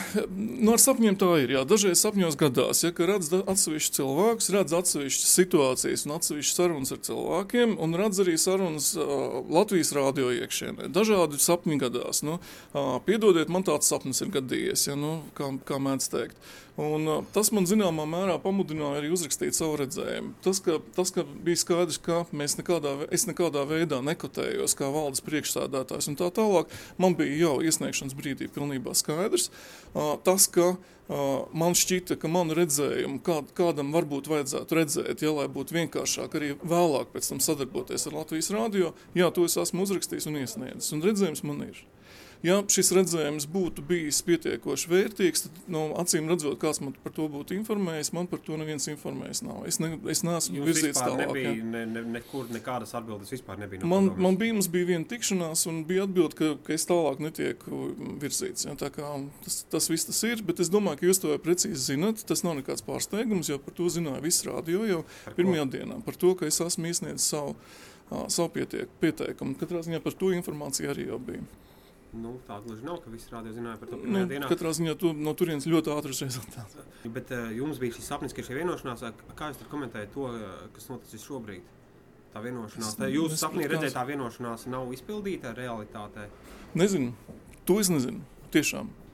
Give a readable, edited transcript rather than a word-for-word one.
ar sapņiem tā ir. Jā. Dažreiz sapņos gadās, ja, ka redz atsevišķus cilvēkus, redz atsevišķas situācijas un atsevišķas sarunas ar cilvēkiem, un redz arī sarunas Latvijas rādio iekšienē. Dažādi sapņi gadās. Piedodiet, man tāds sapnis ir gadījies, ja, kā mēdz teikt. Un tas man zināmā mērā pamudināja arī uzrakstīt savu redzējumu. Tas, ka bija skaidrs, ka es nekādā veidā nekotējos kā valdes priekšsēdētājs un tā tālāk, man bija jau iesniegšanas brīdī pilnībā skaidrs. Tas, ka man šķita, ka manu redzējumu kādam varbūt vajadzētu redzēt, ja, lai būtu vienkāršāk arī vēlāk pēc tam sadarboties ar Latvijas rādio, jā, to es esmu uzrakstījis un iesniedzis, un redzējums man ir. Ja šis redzējums būtu bijis pietiekoši vērtīgs, tad acīm redzot, kāds man par to būtu informējis, man par to neviens informējis nav. Es neesmu virzīts tālāk. Nekur nekādas atbildes vispār nebija. Mums bija viena tikšanās un bija atbilde, ka es tālāk netieku virzīts. Ja, tā kā tas viss tas ir, bet es domāju, ka jūs to jau precīzi zinat. Tas nav nekāds pārsteigums, jo par to zināja viss rādio jau pirmajā dienā. Par to, ka es esmu iesniedzis savu pieteikumu. Katrā ziņā par to informācija arī jau bija. Tā gluži nav, ka visi rādio zināja par to pirmajā dienā. Katrā ziņā no turienes ļoti ātrs rezultāts. Bet jums bija šis sapnis, ka šī vienošanās, kā jūs tad komentējat to, kas noticis šobrīd? Tā vienošanās, jūsu sapnī redzēt, tā vienošanās nav izpildīta realitātē? Nezinu, to es nezinu, tiešām.